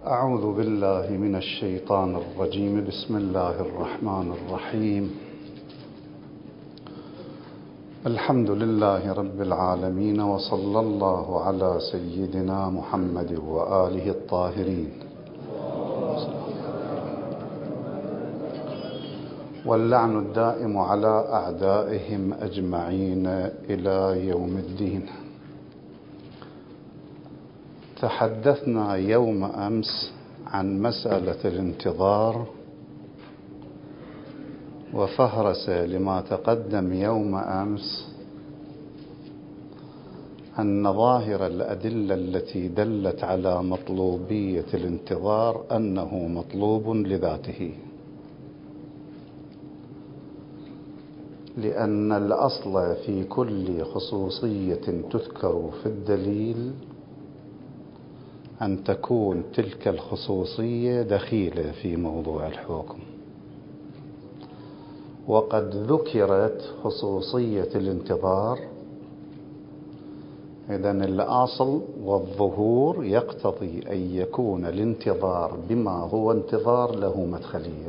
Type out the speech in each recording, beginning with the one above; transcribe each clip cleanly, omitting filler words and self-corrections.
أعوذ بالله من الشيطان الرجيم. بسم الله الرحمن الرحيم. الحمد لله رب العالمين، وصلى الله على سيدنا محمد وآله الطاهرين، واللعن الدائم على أعدائهم أجمعين إلى يوم الدين. تحدثنا يوم أمس عن مسألة الانتظار وفهرس لما تقدم يوم أمس أن ظاهر الأدلة التي دلت على مطلوبية الانتظار أنه مطلوب لذاته، لأن الأصل في كل خصوصية تذكر في الدليل أن تكون تلك الخصوصية دخيلة في موضوع الحكم. وقد ذكرت خصوصية الانتظار، إذن الأصل والظهور يقتضي أن يكون الانتظار بما هو انتظار له مدخلية،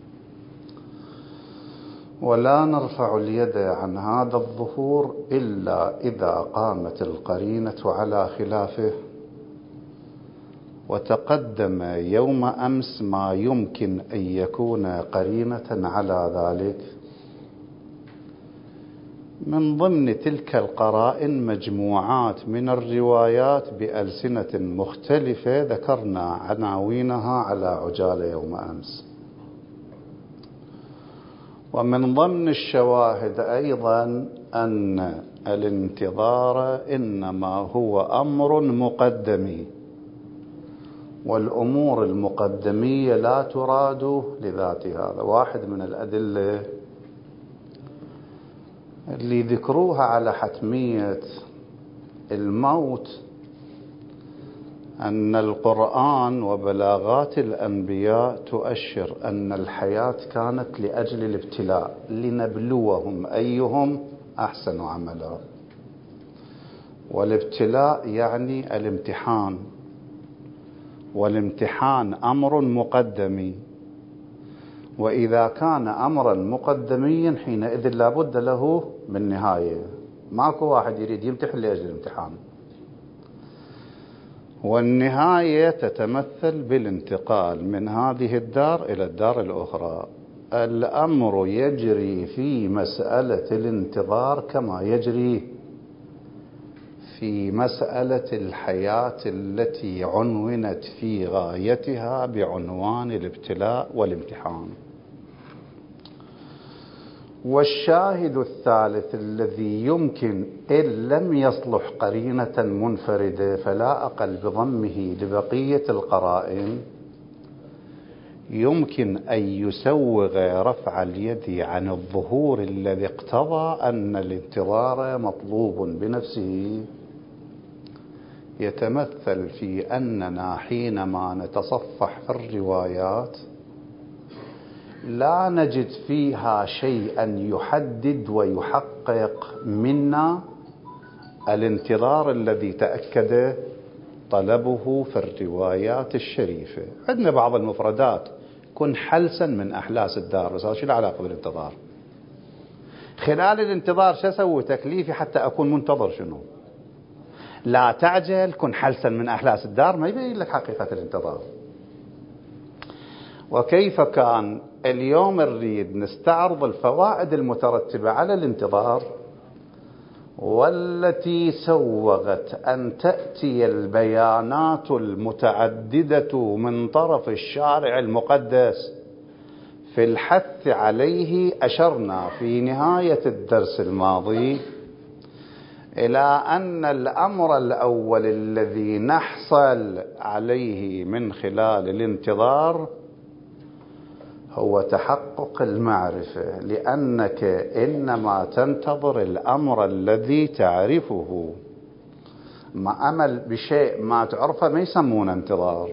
ولا نرفع اليد عن هذا الظهور إلا إذا قامت القرينة على خلافه. وتقدم يوم أمس ما يمكن أن يكون قرينة على ذلك. من ضمن تلك القرائن مجموعات من الروايات بألسنة مختلفة ذكرنا عناوينها على عجالة يوم أمس. ومن ضمن الشواهد أيضا أن الانتظار إنما هو أمر مقدمي، والأمور المقدمية لا تراد لذاتها. هذا واحد من الأدلة اللي ذكروها على حتمية الموت، أن القرآن وبلاغات الأنبياء تؤشر أن الحياة كانت لأجل الابتلاء، لنبلوهم أيهم أحسن عملا. والابتلاء يعني الامتحان، والامتحان أمر مقدمي، وإذا كان أمرا مقدميا حينئذ لا بد له من نهاية. ماكو واحد يريد يمتحن لأجل الامتحان، والنهاية تتمثل بالانتقال من هذه الدار إلى الدار الأخرى. الأمر يجري في مسألة الانتظار كما يجري في مسألة الحياة التي عنونت في غايتها بعنوان الابتلاء والامتحان. والشاهد الثالث الذي يمكن إن لم يصلح قرينة منفردة فلا أقل بضمه لبقية القرائن، يمكن أن يسوغ رفع اليد عن الظهور الذي اقتضى أن الانتظار مطلوب بنفسه، يتمثل في أننا حينما نتصفح في الروايات لا نجد فيها شيئا يحدد ويحقق منا الانتظار الذي تأكد طلبه في الروايات الشريفة. عندنا بعض المفردات: كن حلسا من أحلاس الدار، بس هذا شو له علاقة بالانتظار؟ خلال الانتظار شو أسوي تكليفي حتى أكون منتظر شنو؟ لا تعجل، كن حلسا من أحلاس الدار ما يبين لك حقيقة الانتظار. وكيف كان اليوم نريد نستعرض الفوائد المترتبة على الانتظار، والتي سوغت أن تأتي البيانات المتعددة من طرف الشارع المقدس في الحث عليه. أشرنا في نهاية الدرس الماضي إلى أن الأمر الأول الذي نحصل عليه من خلال الانتظار هو تحقق المعرفة، لأنك إنما تنتظر الأمر الذي تعرفه. ما أمل بشيء ما تعرفه ما يسمونه انتظار،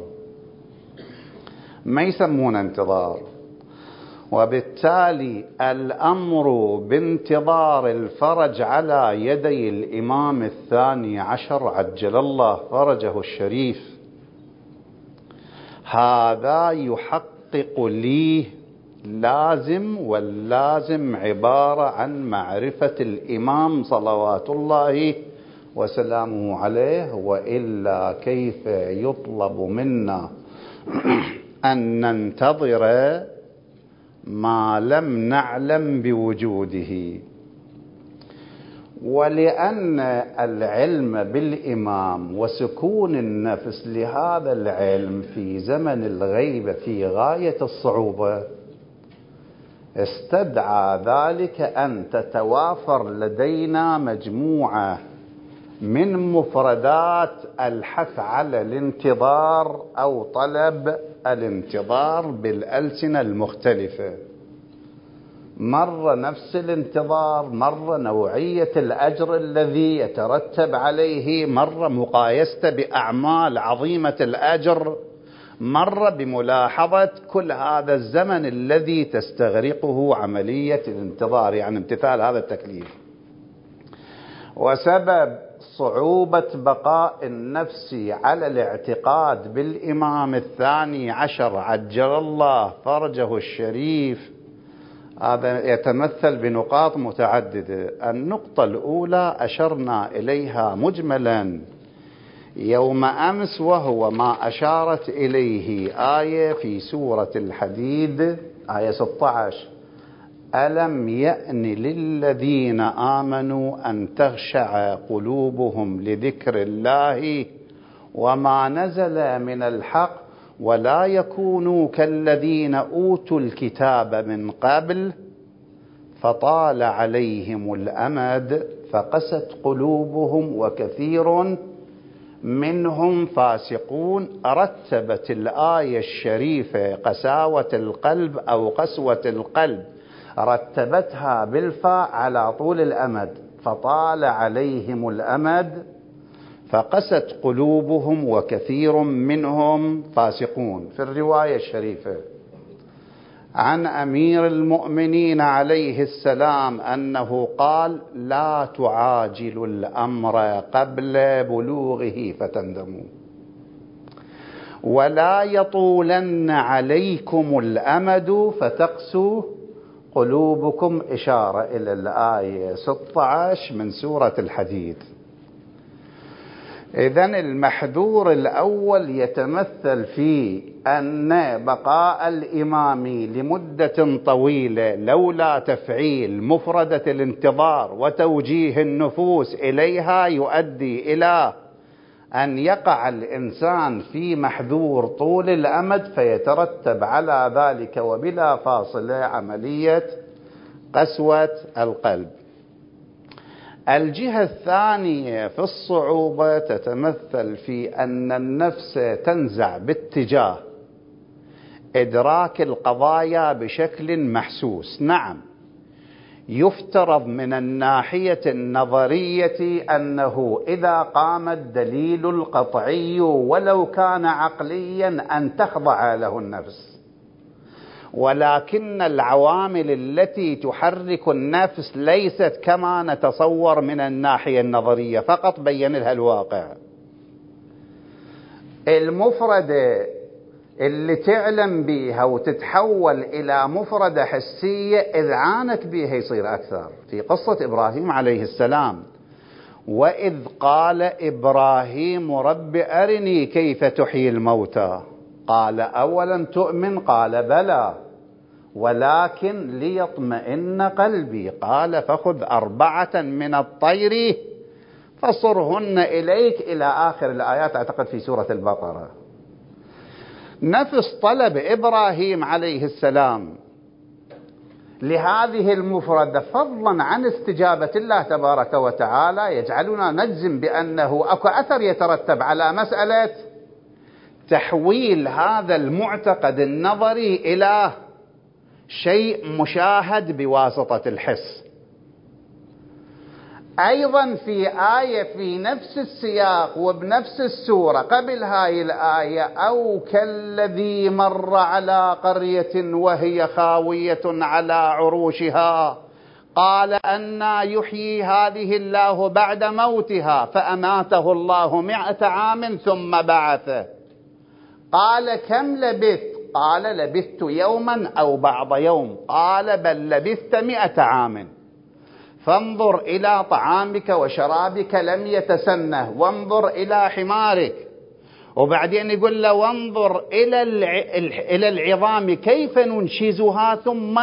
ما يسمونه انتظار. وبالتالي الأمر بانتظار الفرج على يدي الإمام الثاني عشر عجل الله فرجه الشريف هذا يحقق لي لازم، واللازم عبارة عن معرفة الإمام صلوات الله وسلامه عليه، وإلا كيف يطلب منا أن ننتظر ما لم نعلم بوجوده؟ ولأن العلم بالإمام وسكون النفس لهذا العلم في زمن الغيبة في غاية الصعوبة، استدعى ذلك أن تتوافر لدينا مجموعة من مفردات الحث على الانتظار أو طلب الانتظار بالألسنة المختلفة. مرة نفس الانتظار، مرة نوعية الأجر الذي يترتب عليه، مرة مقايسته بأعمال عظيمة الأجر، مرة بملاحظة كل هذا الزمن الذي تستغرقه عملية الانتظار، يعني امتثال هذا التكليف. وسبب صعوبة بقاء النفس على الاعتقاد بالإمام الثاني عشر عجل الله فرجه الشريف هذا يتمثل بنقاط متعددة. النقطة الأولى أشرنا إليها مجملا يوم أمس، وهو ما أشارت إليه آية في سورة الحديد آية 16: ألم يأن للذين آمنوا أن تخشع قلوبهم لذكر الله وما نزل من الحق ولا يكونوا كالذين أوتوا الكتاب من قبل فطال عليهم الأمد فقست قلوبهم وكثير منهم فاسقون. رتبت الآية الشريفة قساوة القلب أو قسوة القلب، رتبتها بالفاء على طول الأمد، فطال عليهم الأمد فقست قلوبهم وكثير منهم فاسقون. في الرواية الشريفة عن أمير المؤمنين عليه السلام أنه قال: لا تعاجلوا الأمر قبل بلوغه فتندموا، ولا يطولن عليكم الأمد فتقسوا قلوبكم. إشارة إلى الآية 16 من سورة الحديد. إذن المحذور الأول يتمثل في أن بقاء الإمام لمدة طويلة لولا تفعيل مفردة الانتظار وتوجيه النفوس إليها يؤدي إلى أن يقع الإنسان في محذور طول الأمد، فيترتب على ذلك وبلا فاصلة عملية قسوة القلب. الجهة الثانية في الصعوبة تتمثل في أن النفس تنزع باتجاه إدراك القضايا بشكل محسوس. نعم، يفترض من الناحية النظرية أنه إذا قام الدليل القطعي ولو كان عقليا أن تخضع له النفس، ولكن العوامل التي تحرك النفس ليست كما نتصور من الناحية النظرية فقط، بين لها الواقع. المفردة اللي تعلم بيها وتتحول إلى مفردة حسية إذعانك بيها يصير أكثر. في قصة إبراهيم عليه السلام: وإذ قال إبراهيم رب أرني كيف تحيي الموتى قال أولم تؤمن قال بلى ولكن ليطمئن قلبي قال فخذ 4 من الطير فصرهن إليك، إلى آخر الآيات أعتقد في سورة البقرة. نفس طلب إبراهيم عليه السلام لهذه المفردة فضلا عن استجابة الله تبارك وتعالى يجعلنا نجزم بأنه أكو أثر يترتب على مسألة تحويل هذا المعتقد النظري إلى شيء مشاهد بواسطة الحس. أيضا في آية في نفس السياق وبنفس السورة قبل هاي الآية: أو كالذي مر على قرية وهي خاوية على عروشها قال أنى يحيي هذه الله بعد موتها فأماته الله 100 عام ثم بعثه قال كم لبثت؟ قال لبثت يوما أو بعض يوم. قال بل لبثت 100 عام. فانظر إلى طعامك وشرابك لم يتسنه، وانظر إلى حمارك. وبعدين يقول له وانظر إلى العظام كيف ننشزها ثم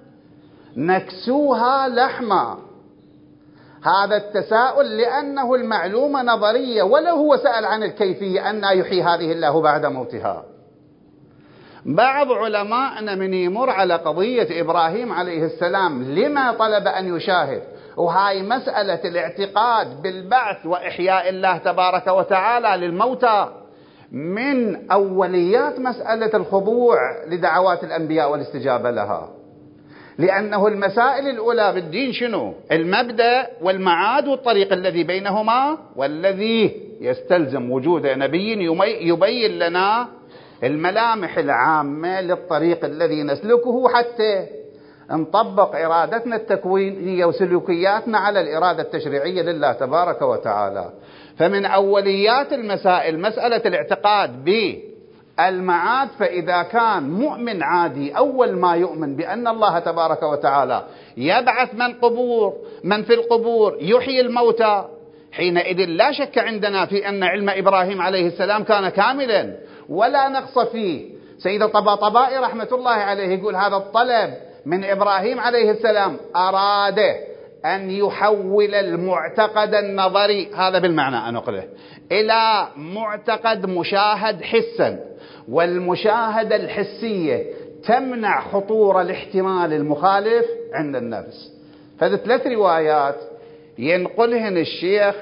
نكسوها لحما. هذا التساؤل لأنه المعلومة نظرية، ولو هو سأل عن الكيفية أن يحيي هذه الله بعد موتها. بعض علماءنا من يمر على قضية إبراهيم عليه السلام لما طلب أن يشاهد، وهاي مسألة الاعتقاد بالبعث وإحياء الله تبارك وتعالى للموتى من أوليات مسألة الخضوع لدعوات الأنبياء والاستجابة لها، لأنه المسائل الأولى بالدين شنو؟ المبدأ والمعاد والطريق الذي بينهما، والذي يستلزم وجود نبي يبين لنا الملامح العامة للطريق الذي نسلكه حتى نطبق إرادتنا التكوينية وسلوكياتنا على الإرادة التشريعية لله تبارك وتعالى. فمن أوليات المسائل مسألة الاعتقاد بالمعاد. فإذا كان مؤمن عادي أول ما يؤمن بأن الله تبارك وتعالى يبعث من في القبور، يحيي الموتى، حينئذ لا شك عندنا في أن علم إبراهيم عليه السلام كان كاملا ولا نقص فيه. سيد الطباطبائي رحمة الله عليه يقول هذا الطلب من إبراهيم عليه السلام أراد أن يحول المعتقد النظري، هذا بالمعنى أنقله، إلى معتقد مشاهد حسا، والمشاهدة الحسية تمنع خطور الاحتمال المخالف عند النفس. فهذه 3 روايات ينقلهن الشيخ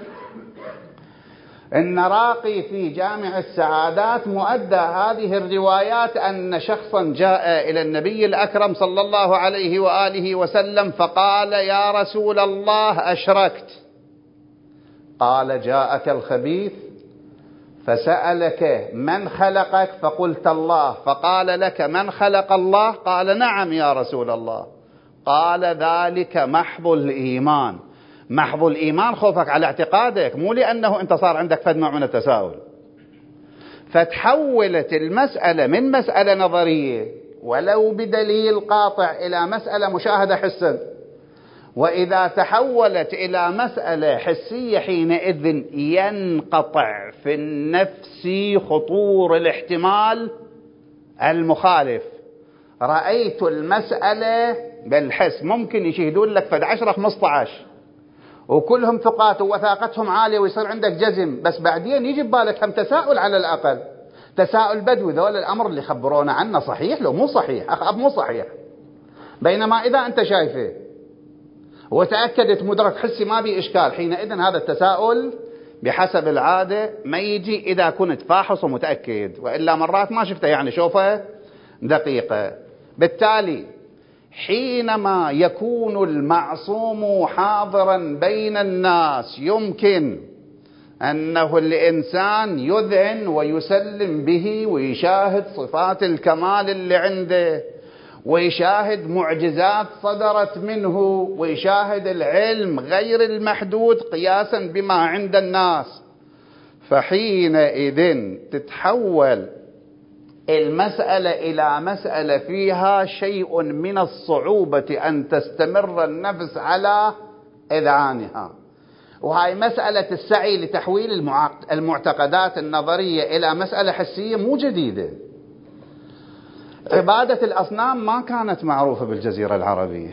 النراقي في جامع السعادات. مؤدى هذه الروايات أن شخصا جاء إلى النبي الأكرم صلى الله عليه وآله وسلم فقال يا رسول الله أشركت. قال جاءك الخبيث فسألك من خلقك فقلت الله، فقال لك من خلق الله؟ قال نعم يا رسول الله. قال ذلك محض الإيمان. محض الإيمان خوفك على اعتقادك، مو لأنه أنت صار عندك فد نوع من التساؤل. فتحولت المسألة من مسألة نظرية ولو بدليل قاطع إلى مسألة مشاهدة حسا، وإذا تحولت إلى مسألة حسية حينئذ ينقطع في النفس خطور الاحتمال المخالف. رأيت المسألة بالحس، ممكن يشهدون لك فد 10-15 وكلهم ثقات ووثاقتهم عالية ويصير عندك جزم، بس بعدين يجي ببالك هم تساؤل على الأقل، تساؤل بدوي، ذول الأمر اللي خبرونا عنه صحيح لو مو صحيح؟ أخ مو صحيح. بينما إذا أنت شايفه وتأكدت مدرك حسي ما بي إشكال، حينئذ هذا التساؤل بحسب العادة ما يجي إذا كنت فاحص ومتأكد، وإلا مرات ما شفته يعني شوفه دقيقة. بالتالي حينما يكون المعصوم حاضرا بين الناس يمكن أنه الإنسان يذعن ويسلم به ويشاهد صفات الكمال اللي عنده، ويشاهد معجزات صدرت منه، ويشاهد العلم غير المحدود قياسا بما عند الناس. فحينئذ تتحول المسألة إلى مسألة فيها شيء من الصعوبة أن تستمر النفس على إذعانها. وهي مسألة السعي لتحويل المعتقدات النظرية إلى مسألة حسية مو جديدة. عبادة الأصنام ما كانت معروفة بالجزيرة العربية،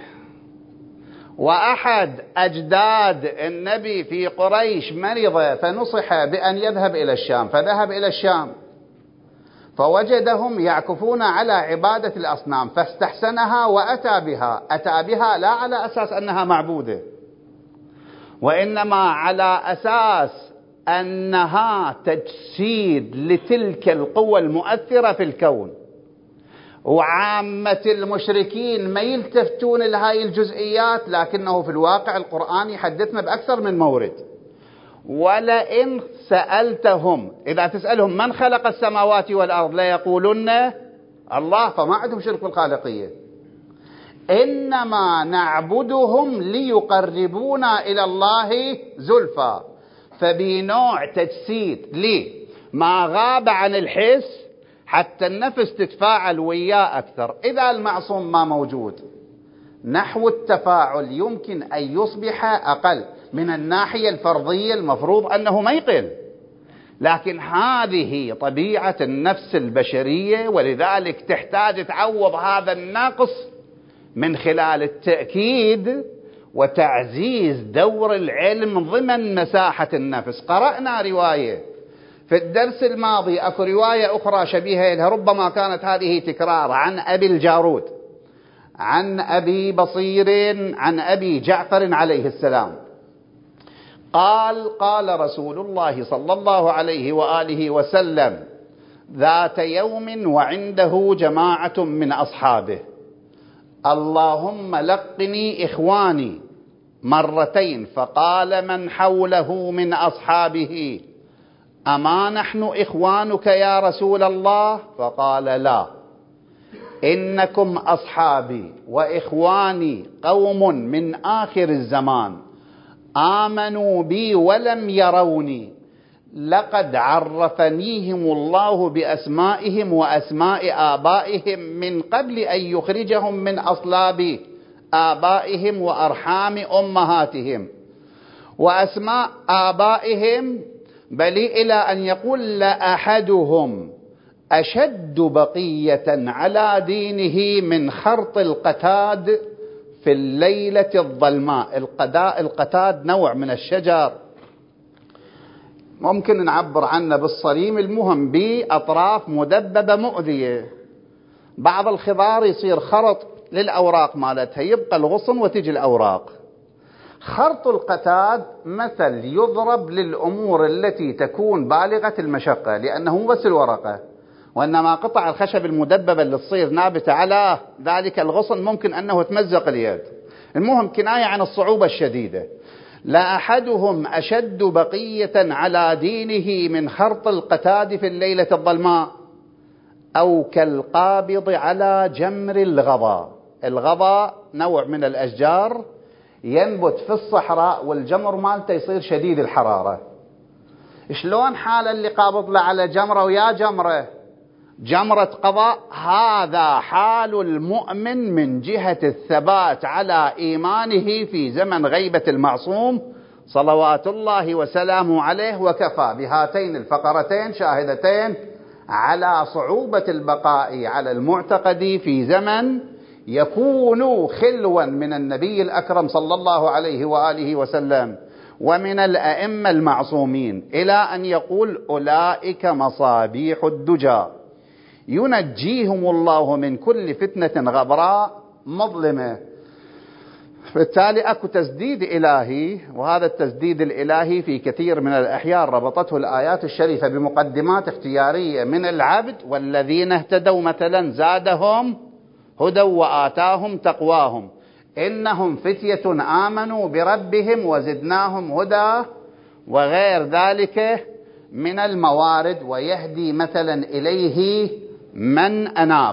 وأحد أجداد النبي في قريش مرض فنصح بأن يذهب إلى الشام، فذهب إلى الشام فوجدهم يعكفون على عبادة الأصنام فاستحسنها وأتى بها. أتى بها لا على أساس أنها معبودة، وإنما على أساس أنها تجسيد لتلك القوى المؤثرة في الكون. وعامة المشركين ما يلتفتون لهذه الجزئيات، لكنه في الواقع القرآن يحدثنا بأكثر من مورد. ولئن سألتهم، إذا تسألهم من خلق السماوات والأرض ليقولن الله، فما عندهم شرك بالخالقية. إنما نعبدهم ليقربونا إلى الله زلفى. فبنوع تجسيد لما غاب عن الحس حتى النفس تتفاعل وياه أكثر. إذا المعصوم ما موجود، نحو التفاعل يمكن أن يصبح أقل. من الناحية الفرضية المفروض أنه ما يقل، لكن هذه طبيعة النفس البشرية، ولذلك تحتاج تعوض هذا الناقص من خلال التأكيد وتعزيز دور العلم ضمن مساحة النفس. قرأنا رواية في الدرس الماضي، أكو رواية أخرى شبيهة لها، ربما كانت هذه تكرار، عن أبي الجارود عن أبي بصير عن أبي جعفر عليه السلام قال: قال رسول الله صلى الله عليه وآله وسلم ذات يوم وعنده جماعة من أصحابه: اللهم لقني إخواني مرتين. فقال من حوله من أصحابه: أما نحن إخوانك يا رسول الله؟ فقال: لا، إنكم أصحابي وإخواني قوم من آخر الزمان آمنوا بي ولم يروني، لقد عرفنيهم الله بأسمائهم وأسماء آبائهم من قبل أن يخرجهم من أصلاب آبائهم وأرحام أمهاتهم وأسماء آبائهم، بل إلى أن يقول لأحدهم أشد بقية على دينه من خرط القتاد في الليلة الظلماء. القتاد نوع من الشجر ممكن نعبر عنه بالصريم، المهم بأطراف مدببة مؤذية. بعض الخضار يصير خرط للأوراق مالتها، يبقى الغصن وتجي الأوراق. خرط القتاد مثل يضرب للأمور التي تكون بالغة المشقة، لأنه مو بس الورقة، وإنما قطع الخشب المدببة اللي تصير نابتة على ذلك الغصن ممكن أنه تمزق اليد. المهم كناية عن الصعوبة الشديدة. لا أحدهم أشد بقية على دينه من خرط القتاد في الليلة الظلماء، أو كالقابض على جمر الغضا. الغضا نوع من الأشجار ينبت في الصحراء، والجمر مالته يصير شديد الحرارة. شلون حال اللي قابض له على جمرة ويا جمرة، جمرة قضاء؟ هذا حال المؤمن من جهة الثبات على إيمانه في زمن غيبة المعصوم صلوات الله وسلامه عليه. وكفى بهاتين الفقرتين شاهدتين على صعوبة البقاء على المعتقد في زمن يكون خلوا من النبي الأكرم صلى الله عليه وآله وسلم ومن الأئمة المعصومين، إلى أن يقول: أولئك مصابيح الدجى ينجيهم الله من كل فتنة غبراء مظلمة. بالتالي أكو تسديد إلهي، وهذا التسديد الإلهي في كثير من الأحيان ربطته الآيات الشريفة بمقدمات اختيارية من العبد: والذين اهتدوا مثلا زادهم هدى وآتاهم تقواهم إنهم فتية آمنوا بربهم وزدناهم هدى، وغير ذلك من الموارد. ويهدي مثلا إليه من أناب.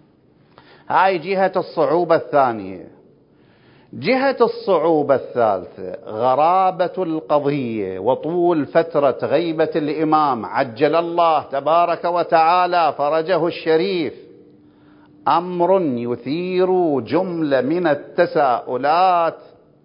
هاي جهة الصعوبة الثانية. جهة الصعوبة الثالثة غرابة القضية وطول فترة غيبة الإمام عجل الله تبارك وتعالى فرجه الشريف، أمر يثير جملة من التساؤلات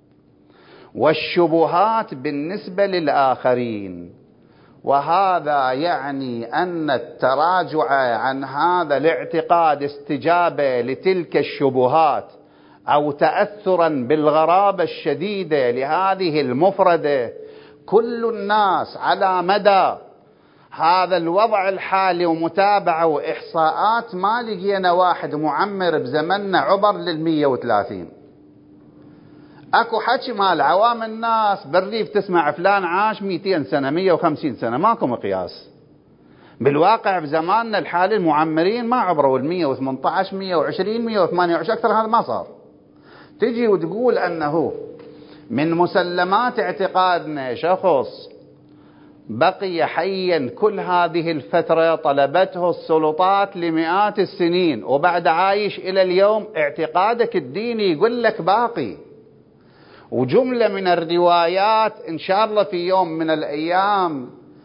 والشبهات بالنسبة للآخرين. وهذا يعني أن التراجع عن هذا الاعتقاد استجابة لتلك الشبهات، أو تأثرا بالغرابة الشديدة لهذه المفردة. كل الناس على مدى هذا الوضع الحالي ومتابعة وإحصاءات ما لقينا واحد معمر بزمننا عبر 130. أكو حكي مال عوام الناس بالريف تسمع فلان عاش 200 سنة 150 سنة، ماكو مقياس. بالواقع بزماننا الحالي المعمرين ما عبروا 118 120 128 أكثر هذا ما صار. تجي وتقول أنه من مسلمات اعتقادنا شخص بقي حيا كل هذه الفترة طلبته السلطات لمئات السنين وبعد عايش إلى اليوم، اعتقادك الديني يقول لك باقي. وجملة من الروايات إن شاء الله في يوم من الأيام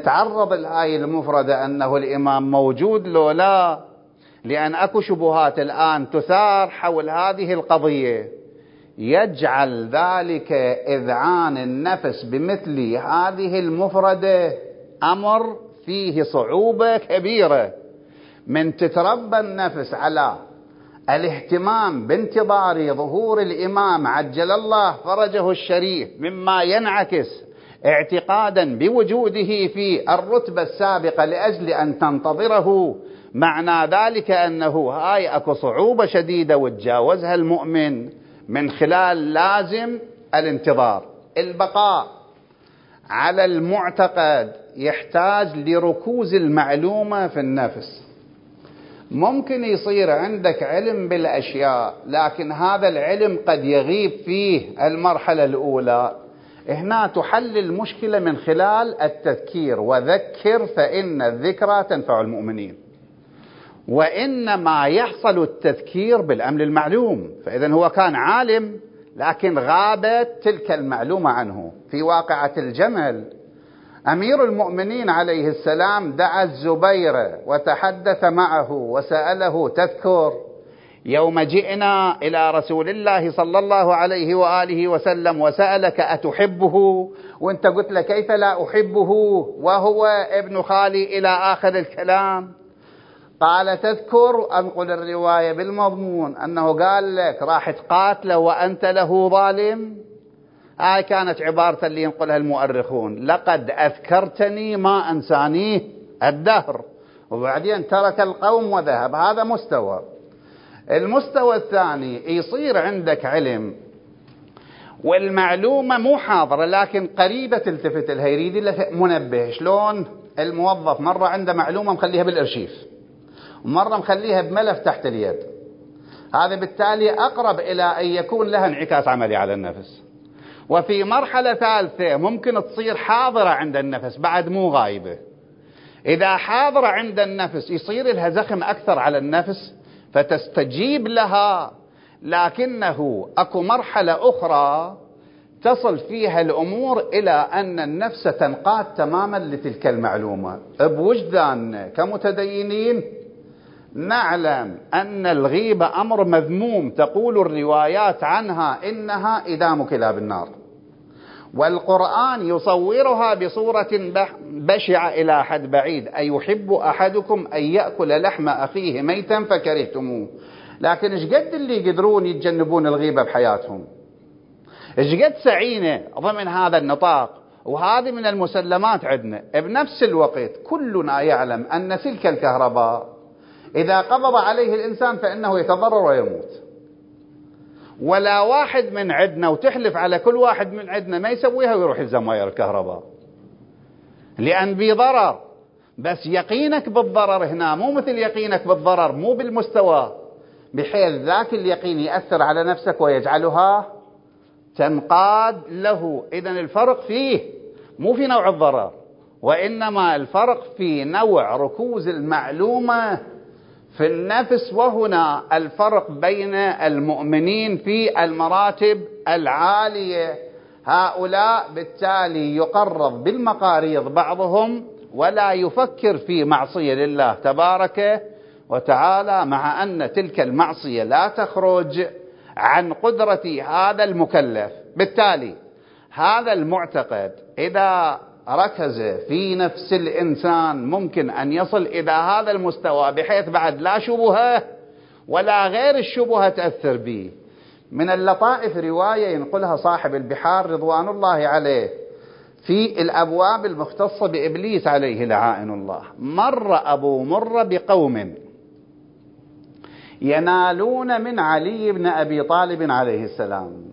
نتعرض لهاي المفردة أنه الإمام موجود لو لا، لأن أكو شبهات الآن تثار حول هذه القضية، يجعل ذلك إذعان النفس بمثل هذه المفردة أمر فيه صعوبة كبيرة. من تتربى النفس على الاهتمام بانتظار ظهور الإمام عجل الله فرجه الشريف، مما ينعكس اعتقادا بوجوده في الرتبة السابقة لأجل أن تنتظره، معنى ذلك أنه هاي أكو صعوبة شديدة وتجاوزها المؤمن من خلال لازم الانتظار. البقاء على المعتقد يحتاج لركوز المعلومة في النفس. ممكن يصير عندك علم بالأشياء، لكن هذا العلم قد يغيب فيه المرحلة الأولى. هنا تحل المشكلة من خلال التذكير، وذكر فإن الذكرى تنفع المؤمنين. وإنما يحصل التذكير بالأمر المعلوم. فإذا هو كان عالم لكن غابت تلك المعلومة عنه. في واقعة الجمل أمير المؤمنين عليه السلام دعا الزبير وتحدث معه وسأله: تذكر يوم جئنا إلى رسول الله صلى الله عليه وآله وسلم وسألك أتحبه؟ وانت قلت له كيف لا أحبه وهو ابن خالي إلى آخر الكلام. قال: تذكر؟ أنقل الرواية بالمضمون أنه قال لك راح تقاتله وأنت له ظالم. هاي كانت عبارة اللي ينقلها المؤرخون: لقد أذكرتني ما أنسانيه الدهر. وبعدين ترك القوم وذهب. هذا مستوى. المستوى الثاني، يصير عندك علم والمعلومة مو حاضرة لكن قريبة تلتفت لها، يريد له منبه. شلون الموظف مرة عنده معلومة مخليها بالأرشيف ومرة مخليها بملف تحت اليد، هذا بالتالي أقرب إلى أن يكون لها انعكاس عملي على النفس. وفي مرحلة ثالثة ممكن تصير حاضرة عند النفس بعد مو غايبة. إذا حاضرة عند النفس يصير لها زخم أكثر على النفس فتستجيب لها، لكنه أكو مرحلة أخرى تصل فيها الأمور إلى أن النفس تنقاد تماما لتلك المعلومة. بوجدان كمتدينين نعلم أن الغيبة أمر مذموم، تقول الروايات عنها إنها إدام كلاب النار، والقرآن يصورها بصورة بشعة إلى حد بعيد: أيحب أحدكم أن يأكل لحم أخيه ميتا فكرهتموه. لكن إيش قد اللي يقدرون يتجنبون الغيبة بحياتهم؟ إيش قد سعينا ضمن هذا النطاق؟ وهذه من المسلمات عندنا. بنفس الوقت كلنا يعلم أن تلك الكهرباء إذا قبض عليه الإنسان فإنه يتضرر ويموت. ولا واحد من عندنا، وتحلف على كل واحد من عندنا، ما يسويها ويروح يلزم واير الكهرباء، لأن بي ضرر. بس يقينك بالضرر هنا مو مثل يقينك بالضرر، مو بالمستوى بحيث ذاك اليقين يأثر على نفسك ويجعلها تنقاد له. إذن الفرق فيه مو في نوع الضرر، وإنما الفرق في نوع ركوز المعلومة في النفس. وهنا الفرق بين المؤمنين في المراتب العالية. هؤلاء بالتالي يقرض بالمقاريض بعضهم ولا يفكر في معصية لله تبارك وتعالى، مع أن تلك المعصية لا تخرج عن قدرة هذا المكلف. بالتالي هذا المعتقد إذا ركز في نفس الإنسان ممكن أن يصل إلى هذا المستوى بحيث بعد لا شبهة ولا غير الشبهة تأثر به. من اللطائف رواية ينقلها صاحب البحار رضوان الله عليه في الأبواب المختصة بإبليس عليه لعائن الله: مر أبو مرة بقوم ينالون من علي بن أبي طالب عليه السلام،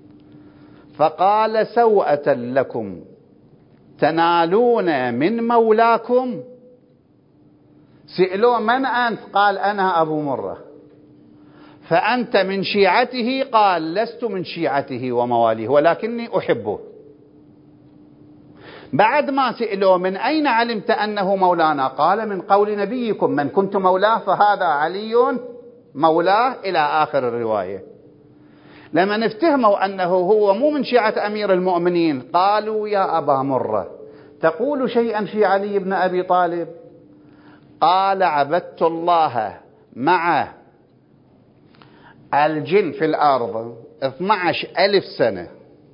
فقال: سوءة لكم تنالون من مولاكم. سئلوا: من أنت؟ قال: أنا أبو مرة. فأنت من شيعته؟ قال: لست من شيعته ومواليه ولكني أحبه. بعد ما سئلوا: من أين علمت أنه مولانا؟ قال: من قول نبيكم: من كنت مولاه فهذا علي مولاه، إلى آخر الرواية. لما نفتهموا أنه هو مو من شيعة أمير المؤمنين قالوا: يا أبا مرة، تقول شيئا في علي بن أبي طالب. قال: عبدت الله مع الجن في الأرض 12,000 سنة،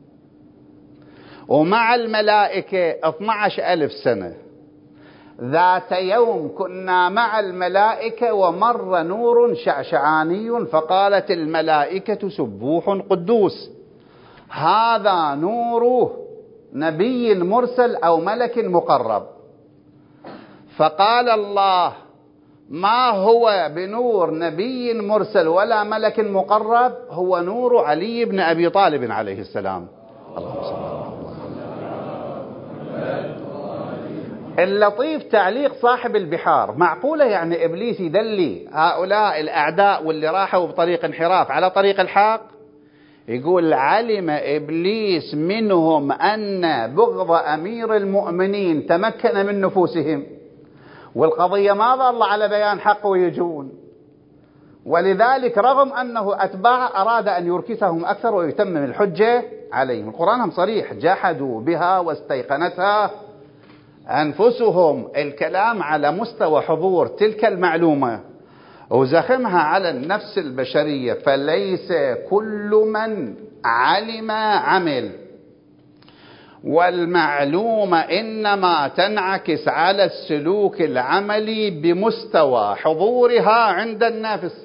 ومع الملائكة 12,000 سنة. ذات يوم كنا مع الملائكة ومر نور شعشعاني فقالت الملائكة: سبوح قدوس. هذا نور نبي مرسل أو ملك مقرب. فقال الله: ما هو بنور نبي مرسل ولا ملك مقرب، هو نور علي بن أبي طالب عليه السلام. اللهم صل على محمد. اللطيف تعليق صاحب البحار: معقولة يعني إبليس يدلي هؤلاء الأعداء واللي راحوا بطريق انحراف على طريق الحق؟ يقول: علم إبليس منهم أن بغض أمير المؤمنين تمكن من نفوسهم، والقضية ما ظل على بيان حق ويجون، ولذلك رغم أنه أتباع أراد أن يركسهم أكثر ويتمم الحجة عليهم. القرآن هم صريح: جحدوا بها واستيقنتها أنفسهم. الكلام على مستوى حضور تلك المعلومة وزخمها على النفس البشرية. فليس كل من علم عمل، والمعلومة إنما تنعكس على السلوك العملي بمستوى حضورها عند النفس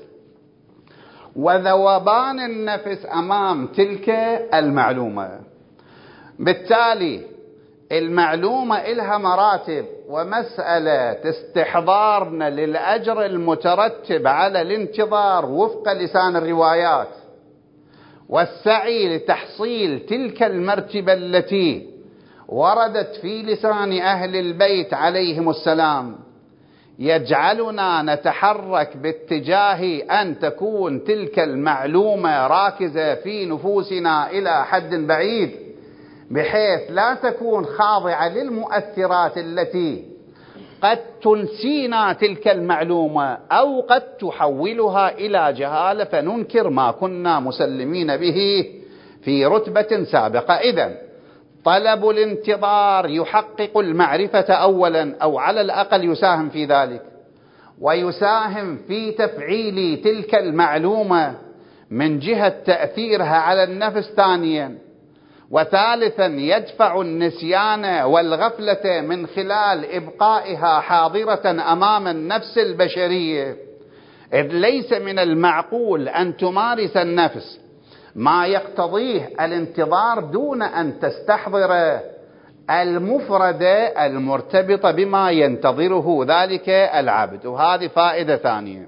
وذوبان النفس أمام تلك المعلومة. بالتالي المعلومة إلها مراتب، ومسألة استحضارنا للأجر المترتب على الانتظار وفق لسان الروايات والسعي لتحصيل تلك المرتبة التي وردت في لسان أهل البيت عليهم السلام يجعلنا نتحرك باتجاه أن تكون تلك المعلومة راكزة في نفوسنا إلى حد بعيد، بحيث لا تكون خاضعة للمؤثرات التي قد تنسينا تلك المعلومة أو قد تحولها إلى جهالة فننكر ما كنا مسلمين به في رتبة سابقة. إذن طلب الانتظار يحقق المعرفة أولا، أو على الأقل يساهم في ذلك، ويساهم في تفعيل تلك المعلومة من جهة تأثيرها على النفس ثانيا، وثالثا يدفع النسيان والغفلة من خلال إبقائها حاضرة أمام النفس البشرية. إذ ليس من المعقول أن تمارس النفس ما يقتضيه الانتظار دون أن تستحضر المفردة المرتبطة بما ينتظره ذلك العبد. وهذه فائدة ثانية.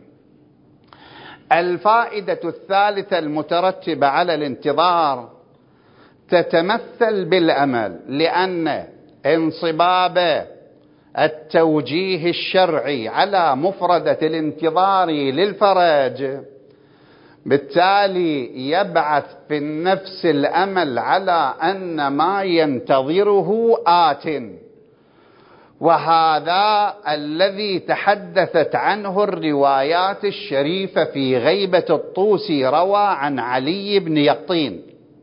الفائدة الثالثة المترتبة على الانتظار تتمثل بالأمل، لأن انصباب التوجيه الشرعي على مفردة الانتظار للفرج بالتالي يبعث في النفس الأمل على أن ما ينتظره آت. وهذا الذي تحدثت عنه الروايات الشريفة في غيبة الطوسي. روى عن علي بن يقطين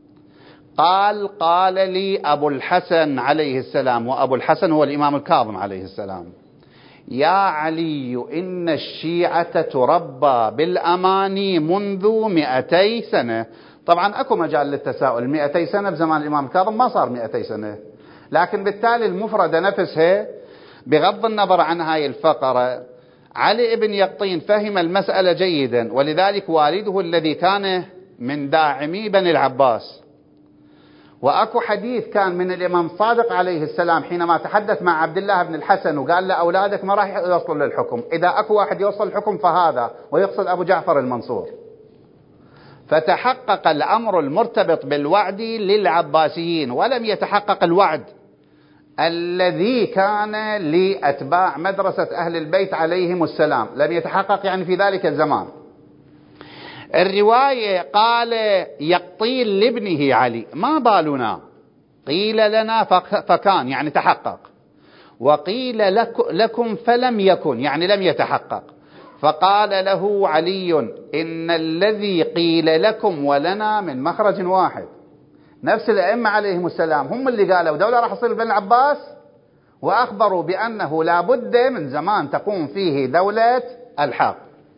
قال لي أبو الحسن عليه السلام، وأبو الحسن هو الإمام الكاظم عليه السلام: يا علي، إن الشيعة تربى بالأماني منذ 200 سنة. طبعا أكو مجال للتساؤل، 200 سنة بزمان الإمام الكاظم ما صار 200 سنة، لكن بالتالي المفردة نفسها بغض النظر عن هاي الفقرة علي بن يقطين فهم المسألة جيدا، ولذلك والده الذي كان من داعمي بني العباس. وأكو حديث كان من الإمام صادق عليه السلام حينما تحدث مع عبد الله بن الحسن وقال له: أولادك ما راح يوصلوا للحكم، إذا أكو واحد يوصل الحكم فهذا، ويقصد أبو جعفر المنصور. فتحقق الأمر المرتبط بالوعد للعباسيين، ولم يتحقق الوعد الذي كان لأتباع مدرسة أهل البيت عليهم السلام، لم يتحقق يعني في ذلك الزمان. الرواية قال يقطين لابنه علي: ما بالنا؟ قيل لنا فكان يعني تحقق، وقيل لكم فلم يكن يعني لم يتحقق. فقال له علي: إن الذي قيل لكم ولنا من مخرج واحد. نفس الأئمة عليهم السلام هم اللي قالوا دولة راح تصير بن العباس، وأخبروا بأنه لا بد من زمان تقوم فيه دولة الحق،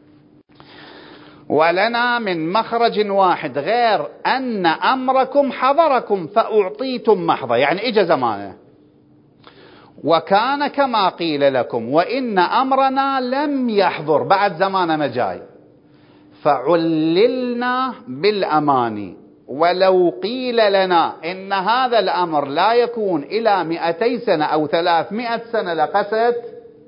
ولنا من مخرج واحد غير أن أمركم حضركم فأعطيتم محضة، يعني إجا زمانه وكان كما قيل لكم، وإن أمرنا لم يحضر، بعد زمانه ما جاي، فعللنا بالأماني. ولو قيل لنا إن هذا الأمر لا يكون إلى 200 سنة أو 300 سنة لقست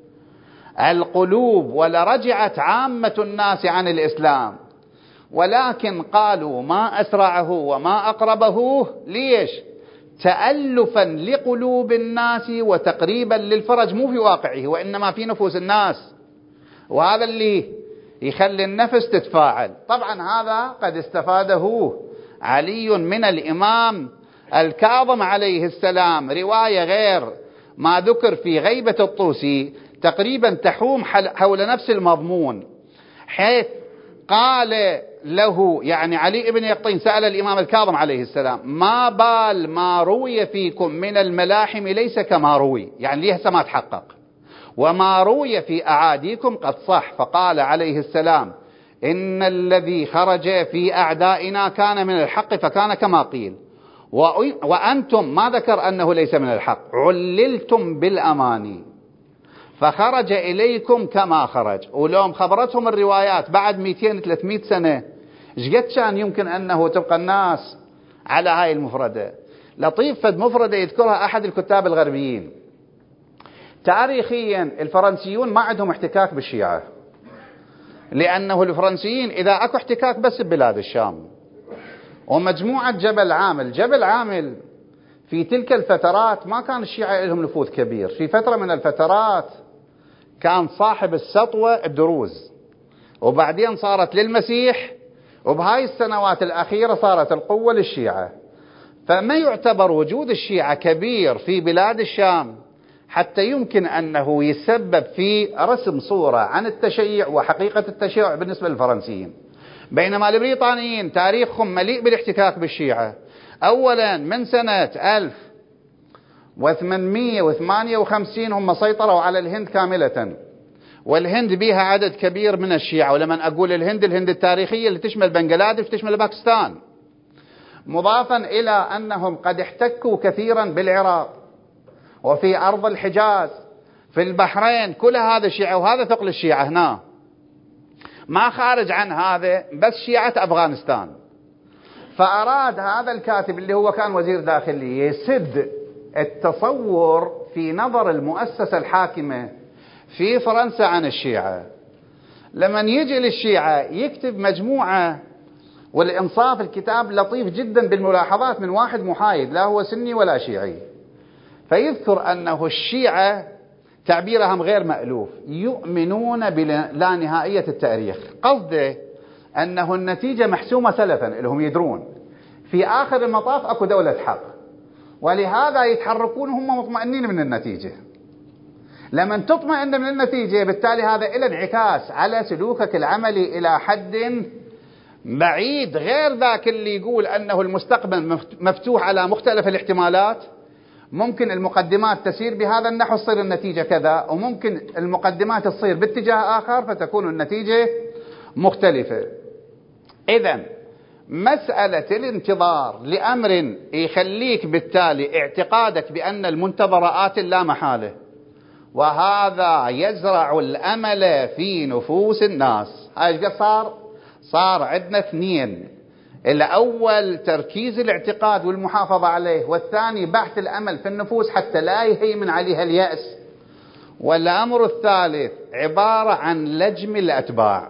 القلوب ولرجعت عامة الناس عن الإسلام، ولكن قالوا ما أسرعه وما أقربه. ليش؟ تألفا لقلوب الناس وتقريبا للفرج، مو في واقعه وإنما في نفوس الناس، وهذا اللي يخلي النفس تتفاعل. طبعا هذا قد استفاده علي من الإمام الكاظم عليه السلام، رواية غير ما ذكر في غيبة الطوسي تقريبا تحوم حول نفس المضمون، حيث قال له يعني علي بن يقطين سأل الإمام الكاظم عليه السلام: ما بال ما روي فيكم من الملاحم ليس كما روي، يعني ليه هسه ما تحقق، وما روي في أعاديكم قد صح. فقال عليه السلام: إن الذي خرج في أعدائنا كان من الحق فكان كما قيل، وأنتم ما ذكر أنه ليس من الحق، عللتم بالأماني فخرج إليكم كما خرج. ولو خبرتهم الروايات بعد 200-300 سنة شقد كان يمكن أنه تبقى الناس على هاي المفردة. لطيف فد مفردة يذكرها أحد الكتاب الغربيين: تاريخيا الفرنسيون ما عندهم احتكاك بالشيعة، لأنه الفرنسيين إذا أكو احتكاك بس ببلاد الشام. ومجموعة جبل عامل في تلك الفترات ما كان الشيعة لهم نفوذ كبير. في فترة من الفترات كان صاحب السطوة الدروز، وبعدين صارت للمسيح، وبهاي السنوات الأخيرة صارت القوة للشيعة. فما يعتبر وجود الشيعة كبير في بلاد الشام حتى يمكن أنه يسبب في رسم صورة عن التشيع وحقيقة التشيع بالنسبة للفرنسيين، بينما البريطانيين تاريخهم مليء بالاحتكاك بالشيعة. أولا من سنة 1858 هم سيطروا على الهند كاملة، والهند بها عدد كبير من الشيعة. ولما أقول الهند التاريخية اللي تشمل بنغلاديش تشمل باكستان، مضافا إلى أنهم قد احتكوا كثيرا بالعراق وفي أرض الحجاز في البحرين، كل هذا شيعة، وهذا ثقل الشيعة هنا. ما خارج عن هذا بس شيعة أفغانستان. فأراد هذا الكاتب اللي هو كان وزير داخلية يسد التصور في نظر المؤسسة الحاكمة في فرنسا عن الشيعة. لما يجي للشيعة يكتب مجموعة، والإنصاف الكتاب لطيف جدا بالملاحظات من واحد محايد لا هو سني ولا شيعي، فيذكر أنه الشيعة تعبيرهم غير مألوف، يؤمنون بلا نهائية التاريخ. قصده أنه النتيجة محسومة سلفا، لهم يدرون في آخر المطاف أكو دولة حق، ولهذا يتحركون هم مطمئنين من النتيجة. لمن تطمئن من النتيجة بالتالي هذا إلى انعكاس على سلوكك العملي إلى حد بعيد، غير ذاك اللي يقول أنه المستقبل مفتوح على مختلف الاحتمالات، ممكن المقدمات تسير بهذا النحو تصير النتيجة كذا، وممكن المقدمات تصير باتجاه آخر فتكون النتيجة مختلفة. إذن مسألة الانتظار لأمر يخليك بالتالي اعتقادك بأن المنتظر آت لا محالة، وهذا يزرع الأمل في نفوس الناس. هاي قد صار عندنا اثنين: الأول تركيز الاعتقاد والمحافظة عليه، والثاني بحث الأمل في النفوس حتى لا يهيمن عليها اليأس، والأمر الثالث عبارة عن لجم الأتباع.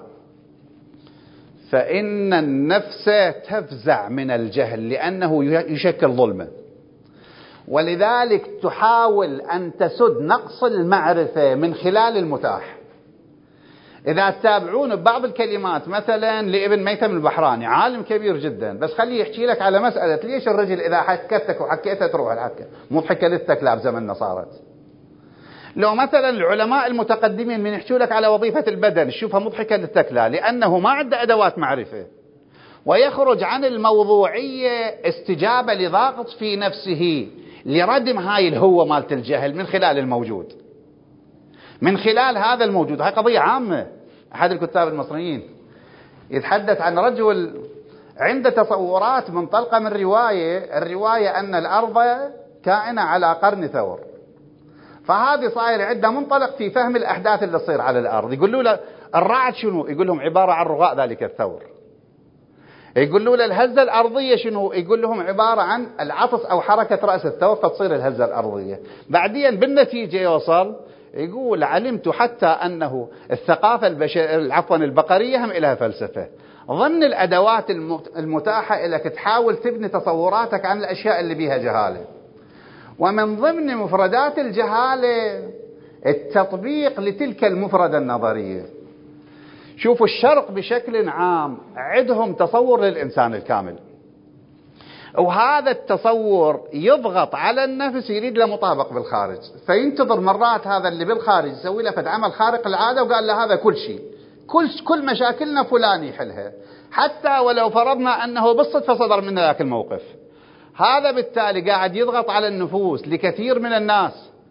فإن النفس تفزع من الجهل لأنه يشكل ظلمة، ولذلك تحاول أن تسد نقص المعرفة من خلال المتاح. إذا تتابعون ببعض الكلمات مثلا لابن ميثم البحراني، عالم كبير جدا، بس خليه يحكي لك على مسألة ليش الرجل إذا حكتك وحكيتها تروح الحكة، مو بحكة للتكلى بزمننا صارت. لو مثلا العلماء المتقدمين من يحكوا لك على وظيفة البدن شوفها مضحكة للتكلى، لأنه ما عنده أدوات معرفة، ويخرج عن الموضوعية استجابة لضغط في نفسه لردم هاي الهوة مالت الجهل من خلال الموجود، من خلال هذا الموجود. هاي قضية عامة. أحد الكتاب المصريين يتحدث عن رجل عنده تصورات منطلقة من الرواية أن الأرض كائنة على قرن ثور، فهذه صاير عنده منطلق في فهم الأحداث اللي تصير على الأرض. يقولوا له الرعد شنو؟ يقول لهم عبارة عن رغاء ذلك الثور. يقولوا له الهزة الأرضية شنو؟ يقول لهم عبارة عن العطس أو حركة رأس الثور فتصير الهزة الأرضية. بعدين بالنتيجة يوصل يقول علمت حتى أنه الثقافة البقرية هم إلها فلسفة. ضمن الأدوات المتاحة لك تحاول تبني تصوراتك عن الأشياء اللي بيها جهالة، ومن ضمن مفردات الجهالة التطبيق لتلك المفردة النظرية. شوفوا الشرق بشكل عام عندهم تصور للإنسان الكامل، وهذا التصور يضغط على النفس، يريد له مطابق بالخارج، فينتظر مرات هذا اللي بالخارج يسوي له فد عمل خارق العادة وقال له هذا كل شيء، كل مشاكلنا فلان يحلها، حتى ولو فرضنا أنه بالصدفة صدر منه ذاك الموقف. هذا بالتالي قاعد يضغط على النفوس لكثير من الناس،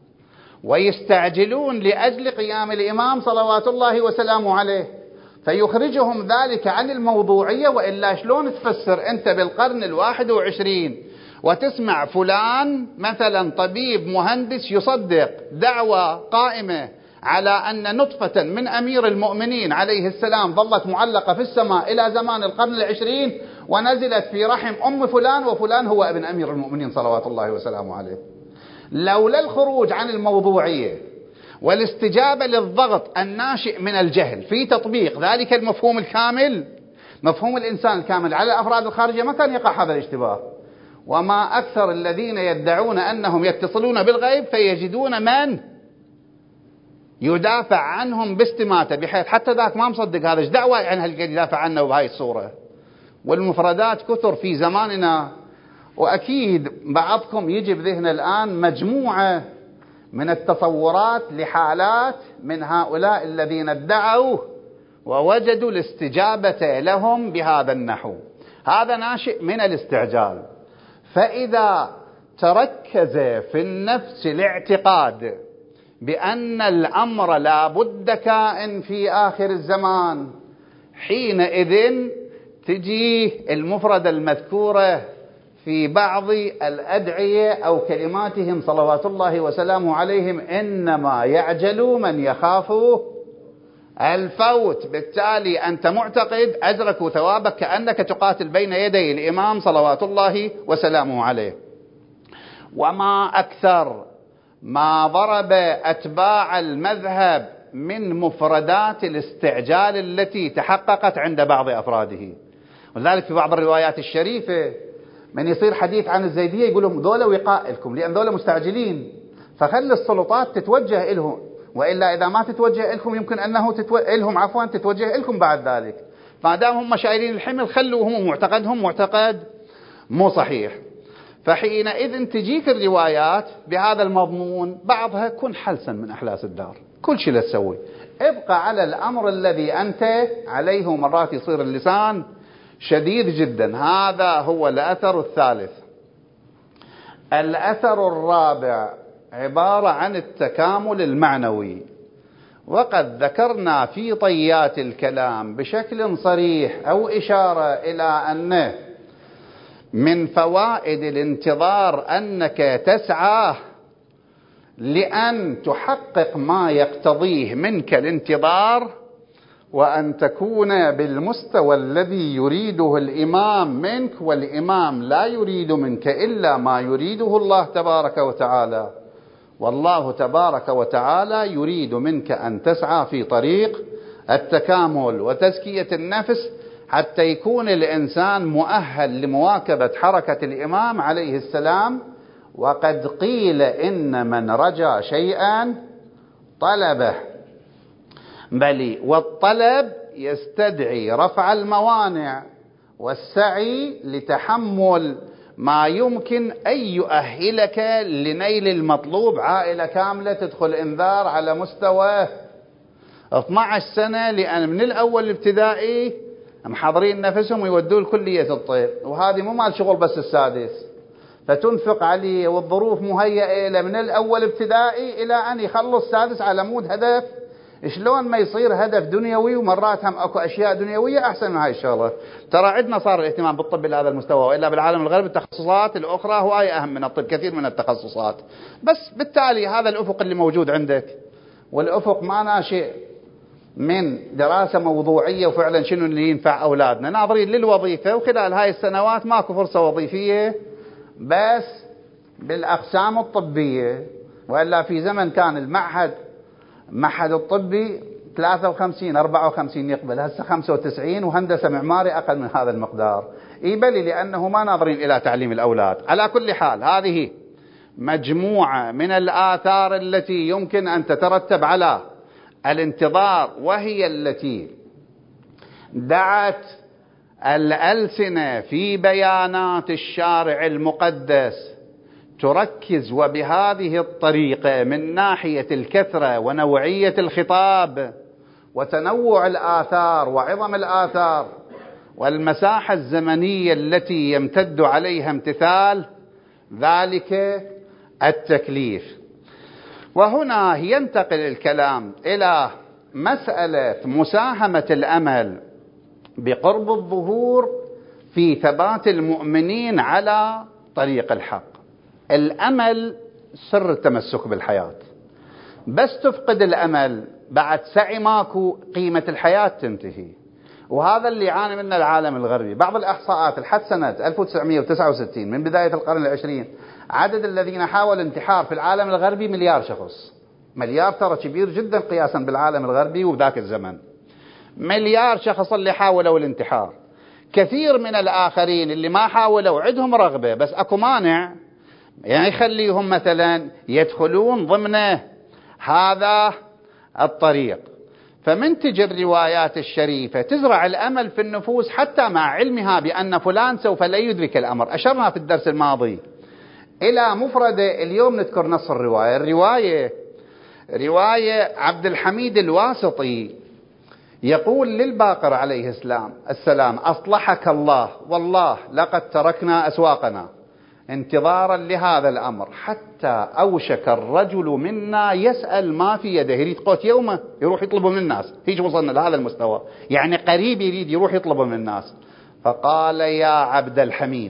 ويستعجلون لأجل قيام الإمام صلوات الله وسلامه عليه، فيخرجهم ذلك عن الموضوعية. وإلا شلون تفسر أنت بالقرن 21 وتسمع فلان مثلا طبيب مهندس يصدق دعوة قائمة على أن نطفة من أمير المؤمنين عليه السلام ظلت معلقة في السماء إلى زمان القرن 20 ونزلت في رحم أم فلان، وفلان هو ابن أمير المؤمنين صلوات الله وسلامه عليه؟ لولا الخروج عن الموضوعية والاستجابة للضغط الناشئ من الجهل في تطبيق ذلك المفهوم الكامل، مفهوم الإنسان الكامل، على الأفراد الخارجية، ما كان يقع هذا الاشتباه. وما أكثر الذين يدعون أنهم يتصلون بالغيب فيجدون من يدافع عنهم باستماتة، بحيث حتى ذاك ما مصدق هذا، ايش دعوة عن هالقد يدافع عنه بهاي الصورة. والمفردات كثر في زماننا، وأكيد بعضكم يجي بذهن الآن مجموعة من التصورات لحالات من هؤلاء الذين ادعوا ووجدوا الاستجابة لهم بهذا النحو. هذا ناشئ من الاستعجال. فإذا تركز في النفس الاعتقاد بأن الأمر لا بد كائن في آخر الزمان، حينئذ تجي المفردة المذكورة في بعض الأدعية أو كلماتهم صلوات الله وسلامه عليهم: إنما يعجل من يخاف الفوت. بالتالي أنت معتقد أجرك وثوابك كأنك تقاتل بين يدي الإمام صلوات الله وسلامه عليه. وما أكثر ما ضرب أتباع المذهب من مفردات الاستعجال التي تحققت عند بعض أفراده. ولذلك في بعض الروايات الشريفة من يصير حديث عن الزيدية يقول لهم ذولا وقاء لكم، لأن ذولا مستعجلين، فخلي السلطات تتوجه إلهم، وإلا إذا ما تتوجه إلكم يمكن أنه تتوجه إلكم بعد ذلك. فدام هم شايلين الحمل خلوهم معتقدهم معتقد مو صحيح. فحينئذ تجيك الروايات بهذا المضمون، بعضها كن حلسا من أحلاس الدار، كل شيء لا تسوي، ابقى على الأمر الذي أنت عليه. مرات يصير اللسان شديد جدا. هذا هو الأثر الثالث. الأثر الرابع عبارة عن التكامل المعنوي. وقد ذكرنا في طيات الكلام بشكل صريح أو إشارة إلى أنه من فوائد الانتظار أنك تسعى لأن تحقق ما يقتضيه منك الانتظار، وأن تكون بالمستوى الذي يريده الإمام منك، والإمام لا يريد منك إلا ما يريده الله تبارك وتعالى. والله تبارك وتعالى يريد منك أن تسعى في طريق التكامل وتزكية النفس، حتى يكون الإنسان مؤهل لمواكبة حركة الإمام عليه السلام. وقد قيل إن من رجا شيئا طلبه، بل والطلب يستدعي رفع الموانع والسعي لتحمل ما يمكن أن يؤهلك لنيل المطلوب. عائلة كاملة تدخل إنذار على مستوى 12 سنة، لأن من الأول الابتدائي محضرين نفسهم ويودوا لكلية الطب، وهذه مو مال شغل بس السادس. فتنفق عليه والظروف مهيئة له من الأول ابتدائي إلى أن يخلص سادس على مود هدف. شلون ما يصير هدف دنيوي ومرات هم أكو أشياء دنيوية أحسن من هاي الشغلة. ترى عندنا صار الاهتمام بالطب إلى هذا المستوى، وإلا بالعالم الغربي التخصصات الأخرى هواي أهم من الطب، كثير من التخصصات. بس بالتالي هذا الأفق اللي موجود عندك، والأفق ما شيء من دراسة موضوعية وفعلا شنو اللي ينفع أولادنا، ناظرين للوظيفة، وخلال هاي السنوات ماكو فرصة وظيفية بس بالأقسام الطبية. وإلا في زمن كان المعهد الطبي 53 54 يقبل، هسه 95، وهندسة معماري أقل من هذا المقدار. إيبلي لأنه ما ناظرين إلى تعليم الأولاد. على كل حال هذه مجموعة من الآثار التي يمكن أن تترتب على الانتظار، وهي التي دعت الألسنة في بيانات الشارع المقدس تركز وبهذه الطريقة من ناحية الكثرة ونوعية الخطاب وتنوع الآثار وعظم الآثار والمساحة الزمنية التي يمتد عليها امتثال ذلك التكليف. وهنا ينتقل الكلام إلى مسألة مساهمة الأمل بقرب الظهور في ثبات المؤمنين على طريق الحق. الأمل سر التمسك بالحياة، بس تفقد الأمل بعد سعي ماكو، قيمة الحياة تنتهي. وهذا اللي يعاني منه العالم الغربي. بعض الإحصاءات لحد سنة 1969 من بداية القرن العشرين عدد الذين حاولوا الانتحار في العالم الغربي 1,000,000,000 شخص. 1,000,000,000 ترى كبير جدا قياسا بالعالم الغربي وذاك الزمن. 1,000,000,000 شخص اللي حاولوا الانتحار. كثير من الآخرين اللي ما حاولوا عندهم رغبة بس أكو مانع يعني يخليهم مثلا يدخلون ضمن هذا الطريق. فمن تجي الروايات الشريفة تزرع الأمل في النفوس حتى مع علمها بأن فلان سوف لا يدرك الأمر. أشرنا في الدرس الماضي إلى مفردة، اليوم نذكر نص الرواية. رواية عبد الحميد الواسطي يقول للباقر عليه السلام: أصلحك الله، والله لقد تركنا أسواقنا انتظارا لهذا الأمر حتى أوشك الرجل منا يسأل ما في يده. يريد قوت يومه يروح يطلبه من الناس، هيج وصلنا لهذا المستوى، يعني قريب يريد يروح يطلبه من الناس. فقال: يا عبد الحميد،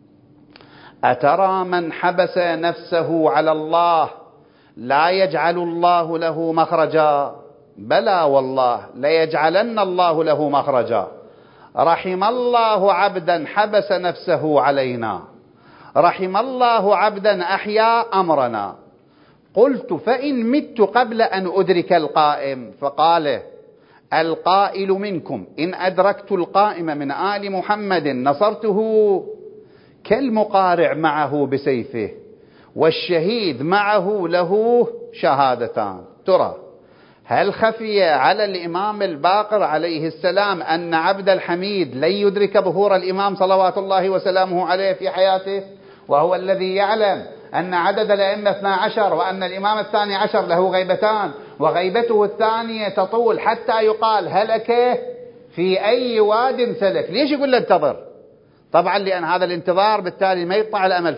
أترى من حبس نفسه على الله لا يجعل الله له مخرجا؟ بلى والله ليجعلن الله له مخرجا. رحم الله عبدا حبس نفسه علينا، رحم الله عبدا أحيا أمرنا. قلت: فإن مت قبل أن أدرك القائم؟ فقال: القائل منكم إن أدركت القائم من آل محمد نصرته كالمقارع معه بسيفه، والشهيد معه له شهادتان. ترى هل خفي على الإمام الباقر عليه السلام أن عبد الحميد لن يدرك ظهور الإمام صلوات الله وسلامه عليه في حياته، وهو الذي يعلم أن عدد الأئمة 12 وأن الإمام الثاني عشر له غيبتان، وغيبته الثانية تطول حتى يقال هلك في أي واد سلك؟ ليش يقول له انتظر؟ طبعا لأن هذا الانتظار بالتالي ما يقطع الأمل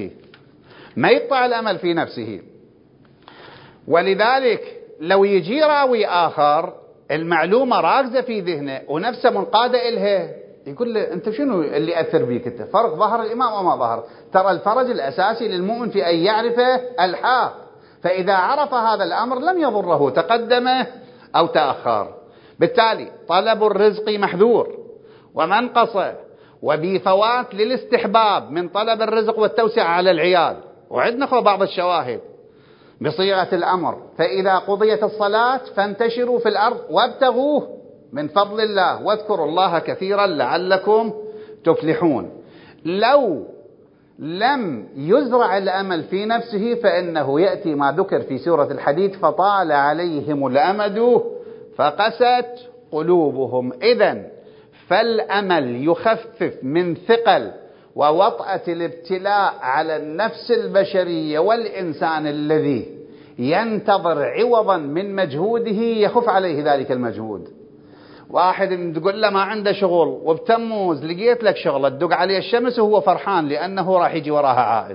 في نفسه، ولذلك لو يجي راوي آخر المعلومة راكزة في ذهنه ونفسه منقادة إلها يقول له: أنت شنو اللي أثر بيك؟ أنت فرق ظهر الإمام وما ظهر. ترى الفرج الأساسي للمؤمن في أن يعرف الحق، فإذا عرف هذا الأمر لم يضره تقدم أو تأخر. بالتالي طلب الرزق محذور ومنقصة، وبفوات للاستحباب من طلب الرزق والتوسع على العيال. وعندنا بعض الشواهد بصيغة الأمر: فإذا قضيت الصلاة فانتشروا في الأرض وابتغوه من فضل الله واذكروا الله كثيرا لعلكم تفلحون. لو لم يزرع الأمل في نفسه فإنه يأتي ما ذكر في سورة الحديد: فطال عليهم الأمد فقست قلوبهم. إذن فالأمل يخفف من ثقل ووطأة الابتلاء على النفس البشرية، والإنسان الذي ينتظر عوضا من مجهوده يخف عليه ذلك المجهود. واحد تقول له ما عنده شغل، وبتموز لقيت لك شغلة تدق عليه الشمس وهو فرحان لأنه راح يجي وراها عائد.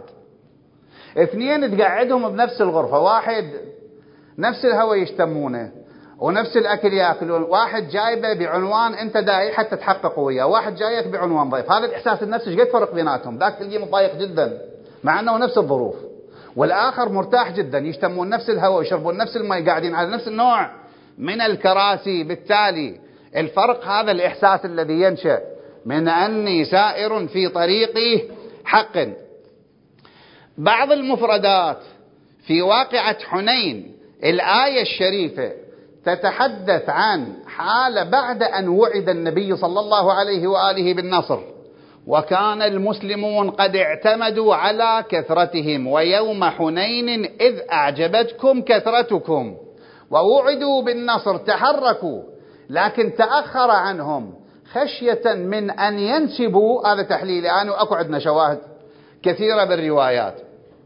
اثنين تقعدهم بنفس الغرفة، واحد نفس الهواء يشتمونه ونفس الأكل يأكلون، واحد جايبه بعنوان أنت داعي حتى تحقق وياه، واحد جايك بعنوان ضيف. هذا الإحساس النفسي ايش قد فرق بيناتهم؟ ذاك تلقيه متضايق جدا مع أنه نفس الظروف، والآخر مرتاح جدا، يشتمون نفس الهواء ويشربون نفس الماء، قاعدين على نفس النوع من الكراسي. بالتالي الفرق هذا الإحساس الذي ينشأ من أني سائر في طريقي حق. بعض المفردات في واقعة حنين، الآية الشريفة تتحدث عن حالة بعد أن وعد النبي صلى الله عليه وآله بالنصر، وكان المسلمون قد اعتمدوا على كثرتهم، ويوم حنين إذ أعجبتكم كثرتكم ووعدوا بالنصر تحركوا، لكن تأخر عنهم خشية من أن ينسبوا، هذا تحليل أنا أكو عندنا شواهد كثيرة بالروايات،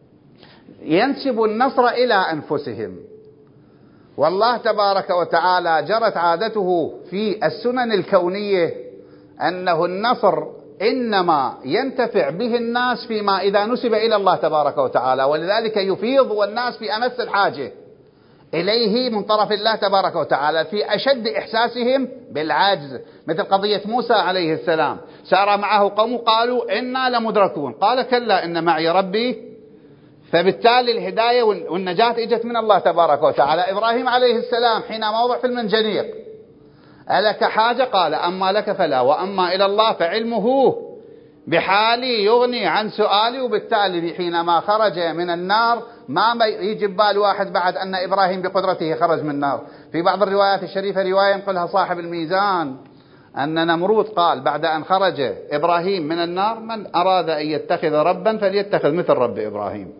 ينسبوا النصر إلى أنفسهم. والله تبارك وتعالى جرت عادته في السنن الكونية أنه النصر إنما ينتفع به الناس فيما إذا نسب إلى الله تبارك وتعالى، ولذلك يفيض والناس في أمس الحاجة إليه من طرف الله تبارك وتعالى، في أشد إحساسهم بالعجز، مثل قضية موسى عليه السلام، سار معه قوم قالوا إنا لمدركون، قال كلا إن معي ربي، فبالتالي الهداية والنجاة اجت من الله تبارك وتعالى. إبراهيم عليه السلام حينما وضع في المنجنيق ألك حاجة؟ قال أما لك فلا، وأما إلى الله فعلمه بحالي يغني عن سؤالي. وبالتالي حينما خرج من النار ما يجي ببال واحد بعد أن إبراهيم بقدرته خرج من النار. في بعض الروايات الشريفة رواية ينقلها صاحب الميزان أن نمرود قال بعد أن خرج إبراهيم من النار: من أراد أن يتخذ ربا فليتخذ مثل رب إبراهيم.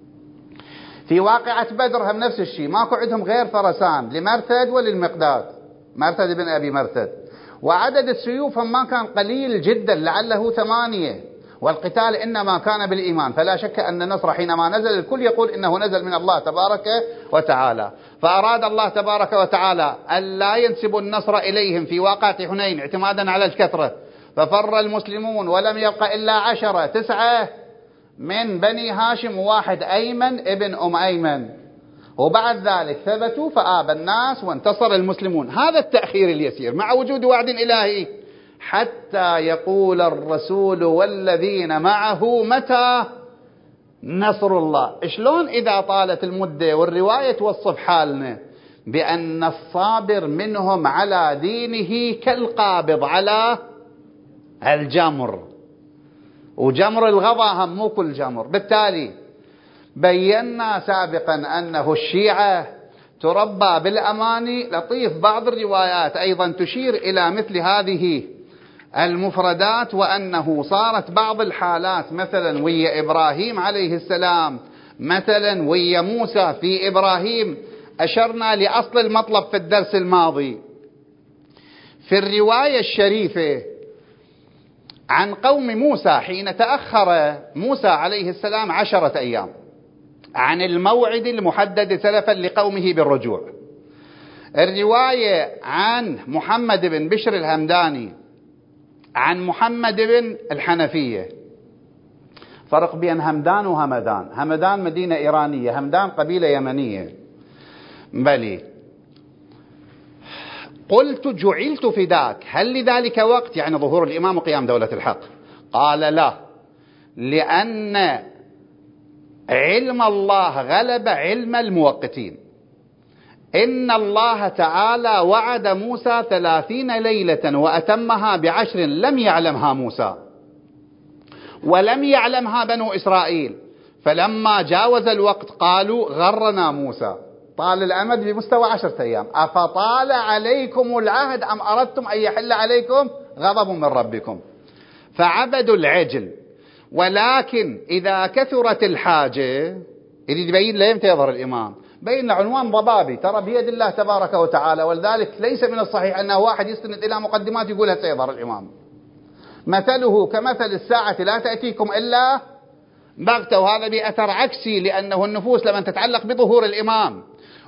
في واقعة بدر هم نفس الشيء، ماكو عندهم غير فرسان لمرثد وللمقداد، مرثد بن أبي مرثد، وعدد السيوف ما كان قليل جدا لعله 8، والقتال إنما كان بالإيمان. فلا شك أن النصر حينما نزل الكل يقول إنه نزل من الله تبارك وتعالى. فأراد الله تبارك وتعالى ألا ينسبوا النصر إليهم في واقعة حنين اعتمادا على الكثرة، ففر المسلمون ولم يبق إلا 10، 9 من بني هاشم وواحد أيمن ابن أم أيمن، وبعد ذلك ثبتوا فآبى الناس وانتصر المسلمون. هذا التأخير اليسير مع وجود وعد إلهي حتى يقول الرسول والذين معه متى نصر الله. شلون إذا طالت المدة؟ والرواية توصف حالنا بأن الصابر منهم على دينه كالقابض على الجمر، وجمر الغضا هم مو كل جمر. بالتالي بينا سابقا أنه الشيعة تربى بالأماني. لطيف بعض الروايات أيضا تشير إلى مثل هذه المفردات، وأنه صارت بعض الحالات مثلا ويا إبراهيم عليه السلام، مثلا ويا موسى في إبراهيم. أشرنا لأصل المطلب في الدرس الماضي في الرواية الشريفة عن قوم موسى حين تأخر موسى عليه السلام 10 أيام عن الموعد المحدد سلفا لقومه بالرجوع. الرواية عن محمد بن بشر الهمداني عن محمد بن الحنفية، فرق بين همدان وهمدان. همدان مدينة إيرانية، همدان قبيلة يمنية. بلي قلت جعلت فداك، هل لذلك وقت؟ يعني ظهور الإمام وقيام دولة الحق. قال لا، لأن علم الله غلب علم الموقتين. إن الله تعالى وعد موسى 30 ليلة وأتمها ب10 لم يعلمها موسى ولم يعلمها بنو إسرائيل، فلما جاوز الوقت قالوا غرنا موسى. طال الأمد بمستوى 10 أيام. أفطال عليكم العهد أم أردتم أن يحل عليكم غضب من ربكم؟ فعبدوا العجل. ولكن إذا كثرت الحاجة، يريد يبين لا يمتى يظهر الإمام، بين عنوان ضبابي ترى بيد الله تبارك وتعالى. ولذلك ليس من الصحيح أنه واحد يستند إلى مقدمات يقولها سيظهر الإمام. مثله كمثل الساعة لا تأتيكم إلا بغتة، وهذا بأثر عكسي، لأنه النفوس لمن تتعلق بظهور الإمام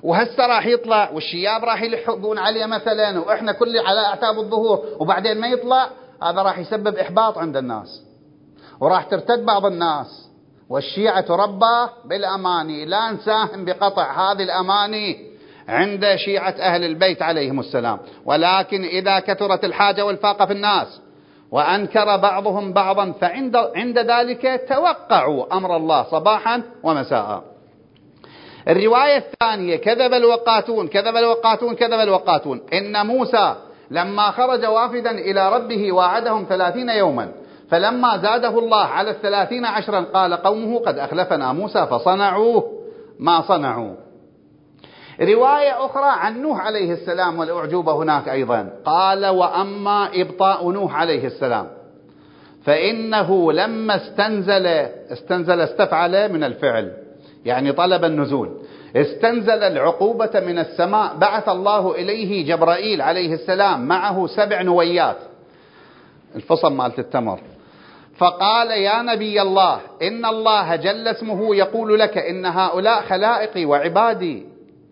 وهسه راح يطلع والشياب راح يلحقون عليه مثلا، وإحنا كل على أعتاب الظهور، وبعدين ما يطلع، هذا راح يسبب إحباط عند الناس، وراح ترتد بعض الناس. والشيعة تربى بالأماني، لا نساهم بقطع هذه الأماني عند شيعة أهل البيت عليهم السلام. ولكن إذا كثرت الحاجة والفاقة في الناس وأنكر بعضهم بعضا، فعند ذلك توقعوا أمر الله صباحا ومساء. الرواية الثانية: كذب الوقاتون كذب الوقاتون كذب الوقاتون، إن موسى لما خرج وافدا إلى ربه واعدهم 30 يوما، فلما زاده الله على 30 عشرا قال قومه قد أخلفنا موسى فصنعوا ما صنعوا. رواية أخرى عن نوح عليه السلام والأعجوبة هناك أيضا، قال: وأما إبطاء نوح عليه السلام فإنه لما استنزل استفعل من الفعل، يعني طلب النزول، استنزل العقوبة من السماء، بعث الله إليه جبرائيل عليه السلام معه 7 نويات، الفصل مالت التمر، فقال: يا نبي الله، إن الله جل اسمه يقول لك إن هؤلاء خلائقي وعبادي،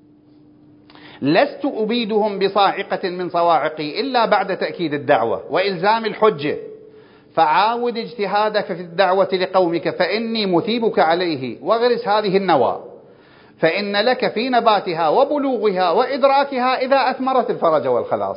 لست أبيدهم بصاعقة من صواعقي إلا بعد تأكيد الدعوة وإلزام الحجة، فعاود اجتهادك في الدعوة لقومك فإني مثيبك عليه، واغرس هذه النوى، فإن لك في نباتها وبلوغها وإدراكها إذا أثمرت الفرج والخلاص،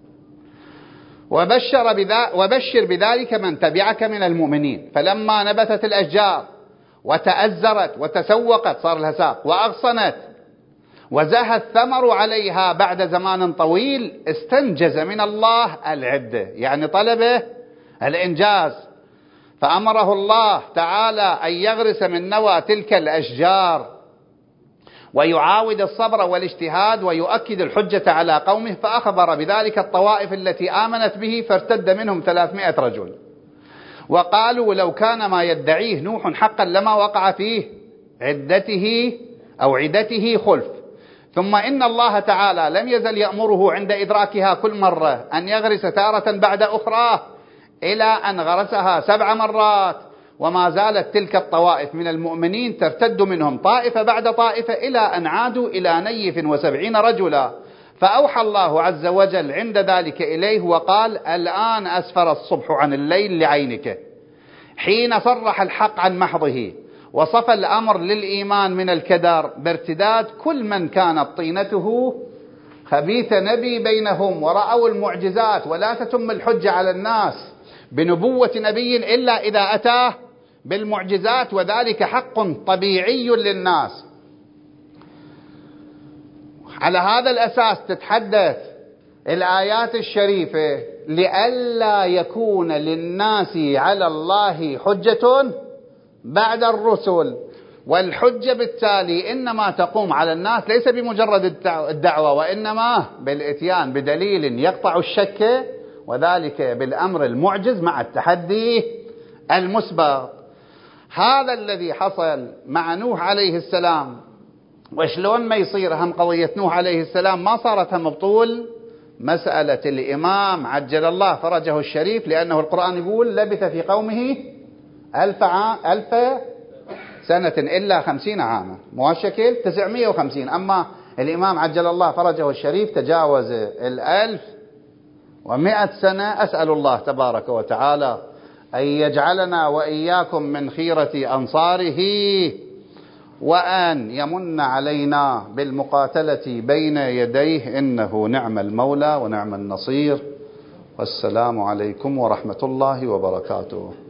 وبشر بذلك من تبعك من المؤمنين. فلما نبتت الأشجار وتأزرت وتسوقت، صار لها ساق، وأغصنت وزهى الثمر عليها بعد زمان طويل، استنجز من الله العدة، يعني طلبه الإنجاز، فأمره الله تعالى أن يغرس من نوى تلك الأشجار ويعاود الصبر والاجتهاد ويؤكد الحجة على قومه، فأخبر بذلك الطوائف التي آمنت به، فارتد منهم 300 رجل، وقالوا: لو كان ما يدعيه نوح حقا لما وقع فيه عدته خلف. ثم إن الله تعالى لم يزل يأمره عند إدراكها كل مرة أن يغرس تارة بعد أخرى، إلى أن غرسها 7 مرات، وما زالت تلك الطوائف من المؤمنين ترتد منهم طائفة بعد طائفة، إلى أن عادوا إلى نيف 70 رجلا. فأوحى الله عز وجل عند ذلك إليه وقال: الآن أسفر الصبح عن الليل لعينك، حين صرح الحق عن محضه، وصف الأمر للإيمان من الكدر بارتداد كل من كانت طينته خبيث نبي بينهم، ورأوا المعجزات، ولا تتم الحجة على الناس بنبوة نبي إلا إذا أتاه بالمعجزات، وذلك حق طبيعي للناس. على هذا الأساس تتحدث الآيات الشريفة: لئلا يكون للناس على الله حجة بعد الرسل. والحجة بالتالي إنما تقوم على الناس ليس بمجرد الدعوة، وإنما بالإتيان بدليل يقطع الشك، وذلك بالأمر المعجز مع التحدي المسبق. هذا الذي حصل مع نوح عليه السلام. وشلون ما يصير هم قضية نوح عليه السلام ما صارت هم بطول مسألة الإمام عجل الله فرجه الشريف، لأنه القرآن يقول: لبث في قومه 1000 سنة إلا 50 عاما، موشكل 950. أما الإمام عجل الله فرجه الشريف تجاوز 1100 سنة. أسأل الله تبارك وتعالى أن يجعلنا وإياكم من خيرة أنصاره، وأن يمن علينا بالمقاتلة بين يديه، إنه نعم المولى ونعم النصير. والسلام عليكم ورحمة الله وبركاته.